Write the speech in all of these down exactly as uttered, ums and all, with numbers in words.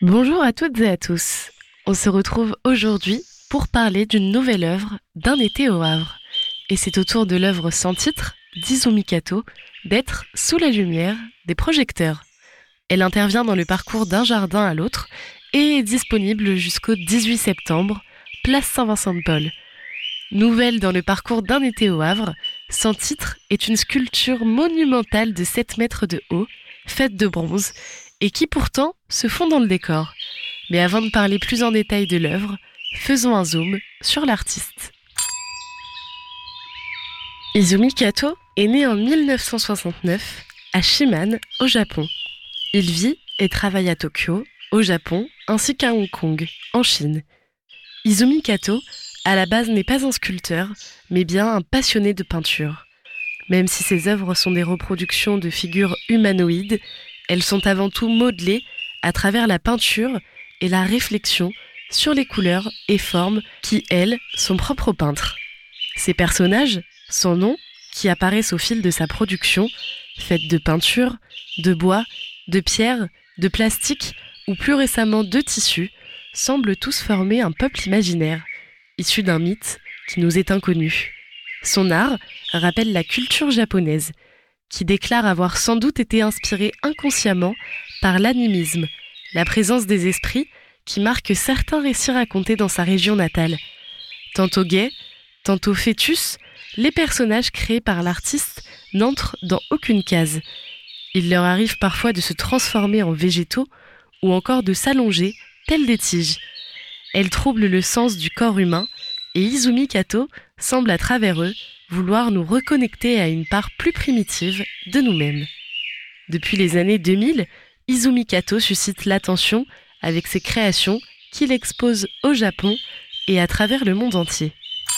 Bonjour à toutes et à tous. On se retrouve aujourd'hui pour parler d'une nouvelle œuvre d'un été au Havre. Et c'est au tour de l'œuvre sans titre d'Izumi Kato d'être sous la lumière des projecteurs. Elle intervient dans le parcours d'un jardin à l'autre et est disponible jusqu'au dix-huit septembre, place Saint-Vincent-de-Paul. Nouvelle dans le parcours d'un été au Havre, Sans titre est une sculpture monumentale de sept mètres de haut, faite de bronze, et qui pourtant se fond dans le décor. Mais avant de parler plus en détail de l'œuvre, faisons un zoom sur l'artiste. Izumi Kato est né en mille neuf cent soixante-neuf à Shiman, au Japon. Il vit et travaille à Tokyo, au Japon, ainsi qu'à Hong Kong, en Chine. Izumi Kato, à la base, n'est pas un sculpteur, mais bien un passionné de peinture. Même si ses œuvres sont des reproductions de figures humanoïdes, elles sont avant tout modelées à travers la peinture et la réflexion sur les couleurs et formes qui, elles, sont propres au peintre. Ces personnages, son nom, qui apparaissent au fil de sa production, faite de peinture, de bois, de pierre, de plastique ou plus récemment de tissu, semblent tous former un peuple imaginaire, issu d'un mythe qui nous est inconnu. Son art rappelle la culture japonaise, qui déclare avoir sans doute été inspiré inconsciemment par l'animisme, la présence des esprits qui marque certains récits racontés dans sa région natale. Tantôt gays, tantôt fœtus, les personnages créés par l'artiste n'entrent dans aucune case. Il leur arrive parfois de se transformer en végétaux ou encore de s'allonger, tels des tiges. Elles troublent le sens du corps humain et Izumi Kato semble à travers eux vouloir nous reconnecter à une part plus primitive de nous-mêmes. Depuis les années deux mille, Izumi Kato suscite l'attention avec ses créations qu'il expose au Japon et à travers le monde entier.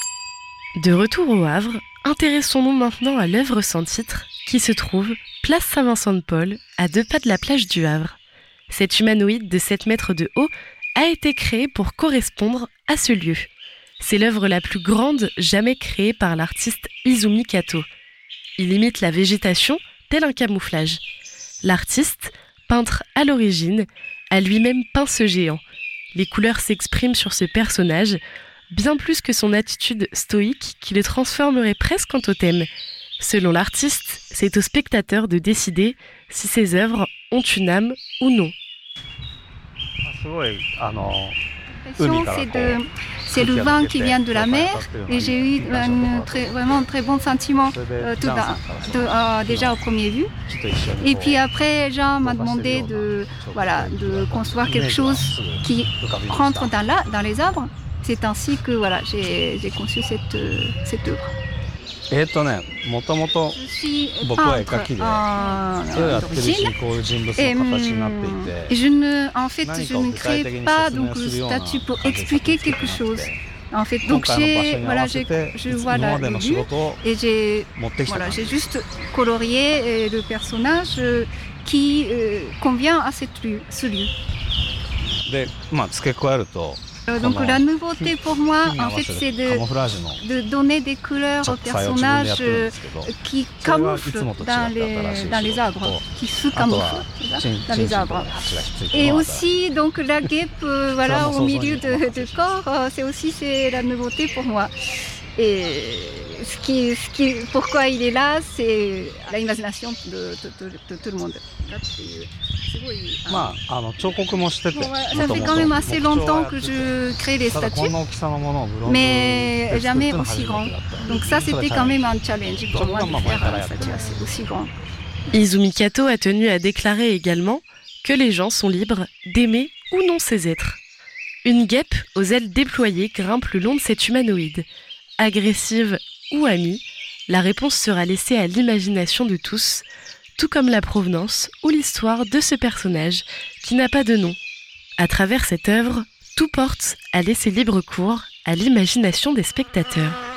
De retour au Havre, intéressons-nous maintenant à l'œuvre sans titre qui se trouve place Saint-Vincent-de-Paul, à deux pas de la plage du Havre. Cet humanoïde de sept mètres de haut a été créé pour correspondre à ce lieu. C'est l'œuvre la plus grande jamais créée par l'artiste Izumi Kato. Il imite la végétation tel un camouflage. L'artiste, peintre à l'origine, a lui-même peint ce géant. Les couleurs s'expriment sur ce personnage, bien plus que son attitude stoïque qui le transformerait presque en totem. Selon l'artiste, c'est au spectateur de décider si ses œuvres ont une âme ou non. C'est, de, c'est le vent qui vient de la mer et j'ai eu un très, vraiment un très bon sentiment euh, tout dans, de, euh, déjà au premier vue. Et puis après, Jean m'a demandé de, voilà, de construire quelque chose qui rentre dans, la, dans les arbres. C'est ainsi que voilà, j'ai, j'ai conçu cette, cette œuvre. Je suis peintre en d'origine et je ne, en fait, je ne crée pas donc le statut pour expliquer quelque chose. En fait, donc j'ai, voilà, j'ai, je vois la vue et j'ai, voilà, j'ai juste colorié le personnage qui euh, convient à cette lieu, ce lieu. Donc la nouveauté pour moi, en fait, c'est de, de donner des couleurs aux personnages euh, qui camouflent dans les, dans les arbres, qui se camouflent dans les arbres. Et aussi, donc la guêpe, euh, voilà, au milieu de, de corps, euh, c'est aussi c'est la nouveauté pour moi. Et ce qui, ce qui, pourquoi il est là, c'est l'imagination de, de, de, de tout le monde. Bon, ça fait quand même assez longtemps que je crée les statues, mais jamais aussi grand. Donc ça, c'était quand même un challenge pour moi de faire un statue aussi grand. Izumi Kato a tenu à déclarer également que les gens sont libres d'aimer ou non ces êtres. Une guêpe aux ailes déployées grimpe le long de cet humanoïde. Agressive ou amie, la réponse sera laissée à l'imagination de tous, tout comme la provenance ou l'histoire de ce personnage qui n'a pas de nom. À travers cette œuvre, tout porte à laisser libre cours à l'imagination des spectateurs.